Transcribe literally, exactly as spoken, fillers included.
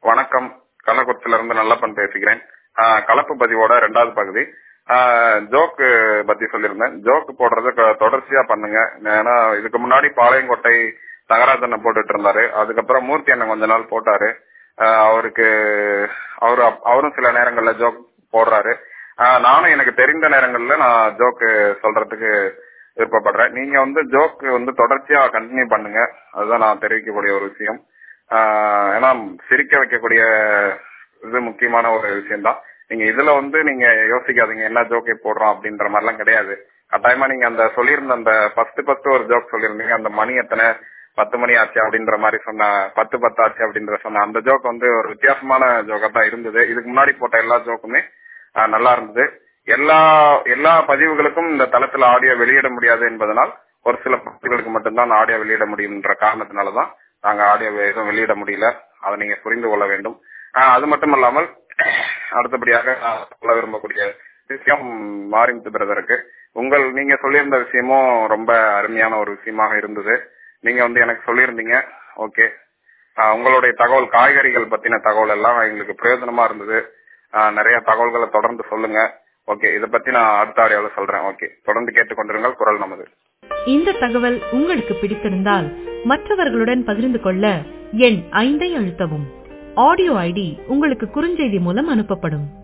வணக்கம். கள்ளக்குறிச்சியில இருந்து நல்லப்பன் பேசுகிறேன். ஆஹ் கலப்பு பதிவோட ரெண்டாவது பகுதி. ஆஹ் ஜோக்கு பத்தி சொல்லியிருந்தேன். ஜோக்கு போடுறது க- தொடர்ச்சியா பண்ணுங்க. ஏன்னா இதுக்கு முன்னாடி பாளையங்கோட்டை தகராஜனை போட்டுட்டு இருந்தாரு. அதுக்கப்புறம் மூர்த்தி அண்ணன் கொஞ்ச நாள் போட்டாரு. ஆஹ் அவருக்கு அவரு அப்- அவரும் சில நேரங்கள்ல ஜோக் போடுறாரு. ஆஹ் நானும் எனக்கு தெரிந்த நேரங்கள்ல நான் ஜோக்கு சொல்றதுக்கு விருப்பப்படுறேன். நீங்க வந்து ஜோக்கு வந்து தொடர்ச்சியா கண்டினியூ பண்ணுங்க. அதுதான் நான் தெரிவிக்கக்கூடிய ஒரு விஷயம். ஆஹ் ஏன்னா சிரிக்க வைக்கக்கூடிய இது முக்கியமான ஒரு விஷயம் தான். நீங்க இதுல வந்து நீங்க யோசிக்காதீங்க என்ன ஜோக்கை போடுறோம் அப்படின்ற மாதிரி எல்லாம் கிடையாது. கட்டாயமா நீங்க அந்த சொல்லியிருந்த அந்த ஃபர்ஸ்ட் ஃபர்ஸ்ட் ஒரு ஜோக் சொல்லியிருந்தீங்க, அந்த மணி எத்தனை பத்து மணி ஆச்சு அப்படின்ற மாதிரி சொன்ன, பத்து பத்து ஆச்சு அப்படின்ற சொன்ன அந்த ஜோக் வந்து ஒரு வித்தியாசமான ஜோக்கா தான் இருந்தது. இதுக்கு முன்னாடி போட்ட எல்லா ஜோக்குமே ஆஹ் நல்லா இருந்தது. எல்லா எல்லா பதிவுகளுக்கும் இந்த தளத்துல ஆடியோ வெளியிட முடியாது என்பதனால் ஒரு சில பதிவுகளுக்கு மட்டும்தான் ஆடியோ வெளியிட முடியும்ன்ற காரணத்தினாலதான் நாங்க ஆடியோ எதுவும் வெளியிட முடியல. அதை நீங்க புரிந்து கொள்ள வேண்டும். ஆஹ் அது மட்டும் இல்லாமல் அடுத்தபடியாக நான் சொல்ல விரும்பக்கூடிய விஷயம் மாரிமுத்து பிரதருக்கு, உங்கள் நீங்க சொல்லியிருந்த விஷயமும் ரொம்ப அருமையான ஒரு விஷயமாக இருந்தது. நீங்க வந்து எனக்கு சொல்லியிருந்தீங்க. ஓகே, உங்களுடைய தகவல் காய்கறிகள் பத்தின தகவல் எல்லாம் எங்களுக்கு பிரயோஜனமா இருந்தது. ஆஹ் நிறைய தகவல்களை தொடர்ந்து சொல்லுங்க. ஓகே, இதை பத்தி நான் அடுத்த ஆடியோல சொல்றேன். ஓகே, தொடர்ந்து கேட்டுக்கொண்டிருங்கள் குரல் நமது. இந்த தகவல் உங்களுக்கு பிடித்திருந்தால் மற்றவர்களுடன் பகிர்ந்து கொள்ள எண் ஐந்தை அழுத்தவும். ஆடியோ ஐடி உங்களுக்கு குறுஞ்செய்தி மூலம் அனுப்பப்படும்.